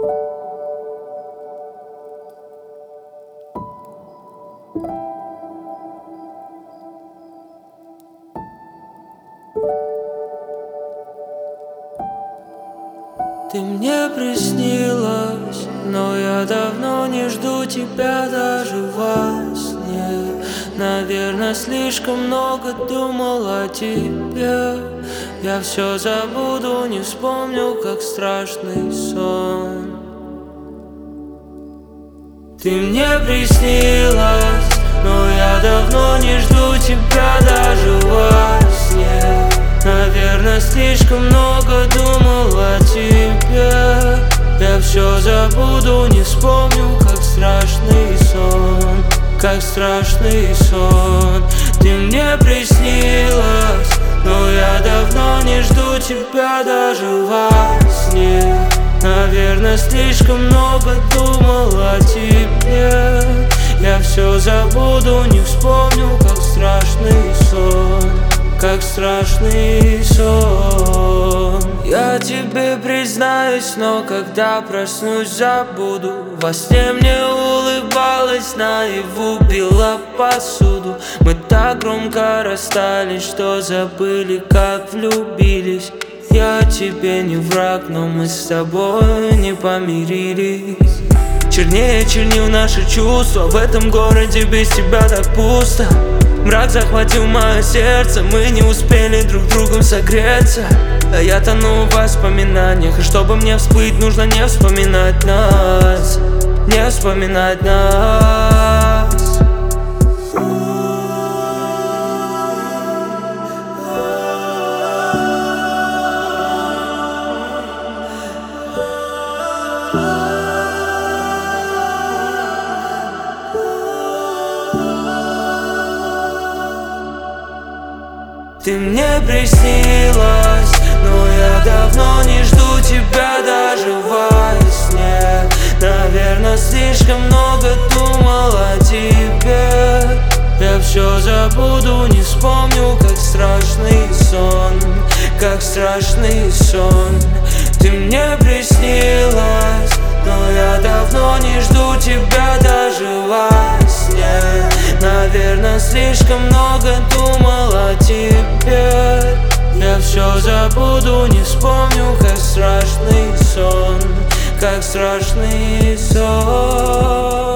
Ты мне приснилась, но я давно не жду тебя даже во сне. Наверное, слишком много думал о тебе. Я все забуду, не вспомню, как страшный сон. Ты мне приснилась, но я давно не жду тебя даже во сне. Наверное, слишком много думал о тебе. Я все забуду, не вспомню, как страшный сон. Как страшный сон. Ты мне приснилась, но я давно не жду тебя даже во сне. Наверное, слишком много думал о тебе. Я все забуду, не вспомню, как страшный сон. Как страшный сон. Я тебе признаюсь, но когда проснусь, забуду. Во сне мне улыбалась, наяву била посуду. Мы так громко расстались, что забыли, как влюбились. Я тебе не враг, но мы с тобой не помирились. Чернее чернил наши чувства, в этом городе без тебя так пусто. Мрак захватил мое сердце, мы не успели друг другом согреться. А я тону в воспоминаниях, и чтобы мне всплыть, нужно не вспоминать нас. Не вспоминать нас. Ты мне приснилась, но я давно не жду тебя даже во сне. Наверное, слишком много думал о тебе. Я все забуду, не вспомню, как страшный сон. Как страшный сон. Ты мне приснилась, но я давно не жду тебя даже во сне. Наверное, слишком много думал о тебе. Я все забуду, не вспомню, как страшный сон. Как страшный сон.